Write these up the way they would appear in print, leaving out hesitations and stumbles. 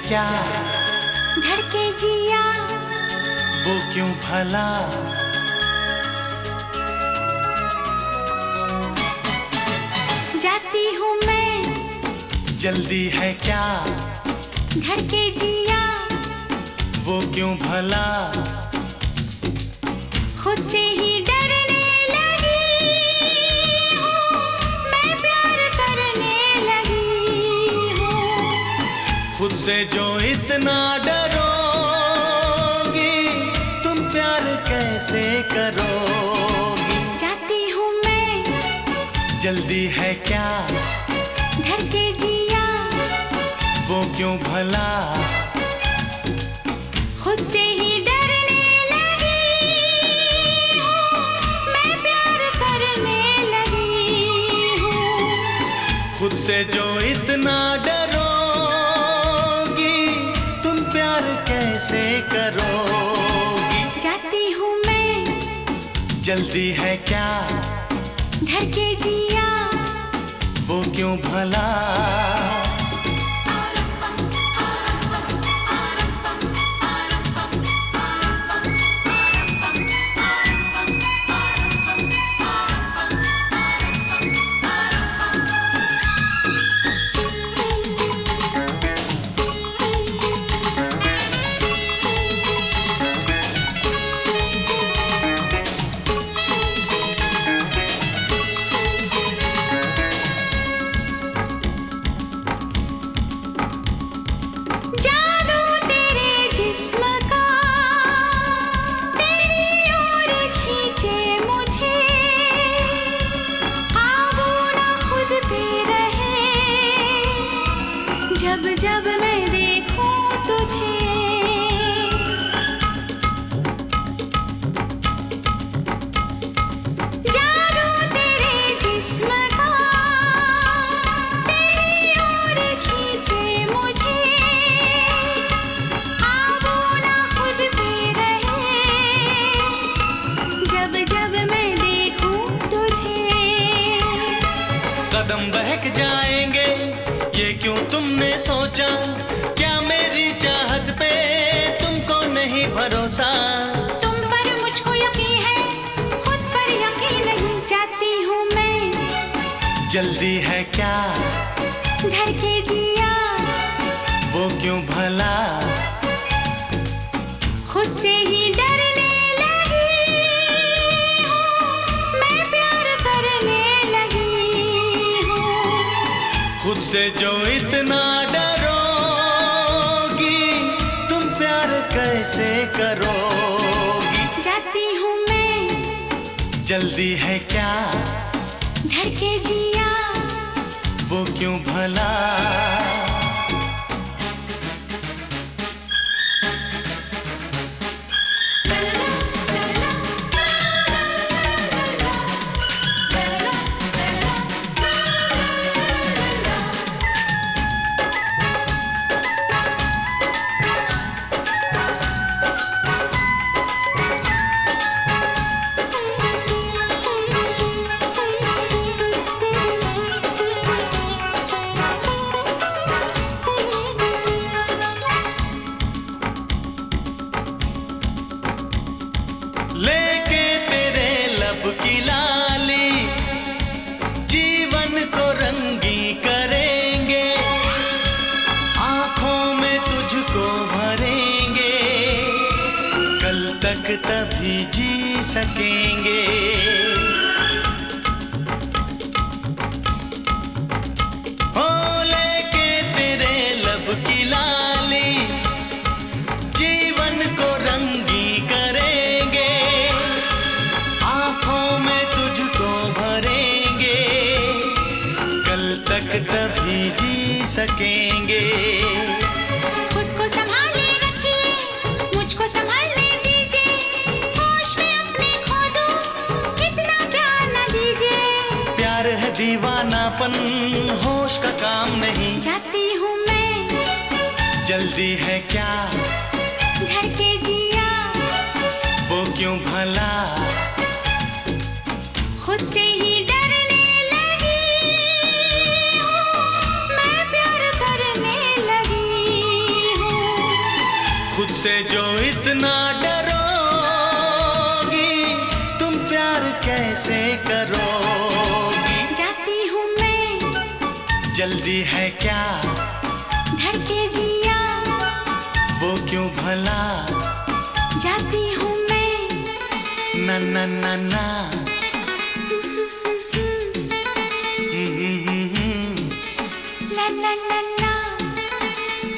क्या धड़के जिया वो क्यों भला। जाती हूँ मैं जल्दी है क्या धड़के जिया वो क्यों भला। खुद से ही डरने लगी हूँ, मैं प्यार करने लगी हूँ। खुद से जो इतना डरोगी तुम प्यार कैसे करोगी। जाती हूँ मैं जल्दी है क्या धड़के जिया वो क्यों भला। खुद से ही डरने लगी हूँ, मैं प्यार करने लगी हूँ। खुद से जो इतना डरोगी तुम प्यार कैसे करोगी। जाती हूँ मैं जल्दी है क्या धड़के जिया वो क्यों भला। जादू तेरे जिस्म का तेरी ओर खींचे मुझे, काबू ना खुद पे रहे जब जब मैं देखूं तुझे। जादू तेरे जिस्म का तेरी ओर खींचे मुझे, काबू ना खुद पे रहे जब जब मैं देखूं तुझे। कदम बहक जाएंगे ये क्यों तुमने सोचा, क्या मेरी चाहत पे तुमको नहीं भरोसा। तुम पर मुझको यकीन है, खुद पर यकीन नहीं। जाती हूँ मैं जल्दी है क्या धड़के जिया वो क्यों भला। खुद से ही डरने लगी हूँ, मैं प्यार करने लगी हूँ। खुद से जो इतना डरोगी तुम प्यार कैसे करोगी। जाती हूँ मैं जल्दी है क्या धड़के जिया वो क्यों भला। लेके तेरे लब की लाली जीवन को रंगी करेंगे, आंखों में तुझको भरेंगे, कल तक तभी जी सकेंगे। हो लेके तेरे लब की लाली जीवन को रंगी करेंगे, आंखों में तुझको भरेंगे, कल तक तभी जी सकेंगे। खुद को संभाले रखिए, मुझको संभालने दीजिए, होश में अपने खो दूं, इतना प्यार न दीजिए। प्यार है दीवानापन होश का काम नहीं। जाती हूँ मैं जल्दी है क्या धड़के जिया वो क्यों भला। खुद से ही डरने लगी हूँ, मैं प्यार करने लगी जो इतना डरोगी, तुम प्यार कैसे करोगी? जाती हूँ मैं, जल्दी है क्या? धड़के जिया, वो क्यों भला? जाती हूँ मैं, ना ना ना ना। ला ला ला ला,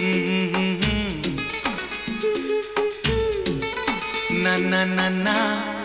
ना ना ना ना।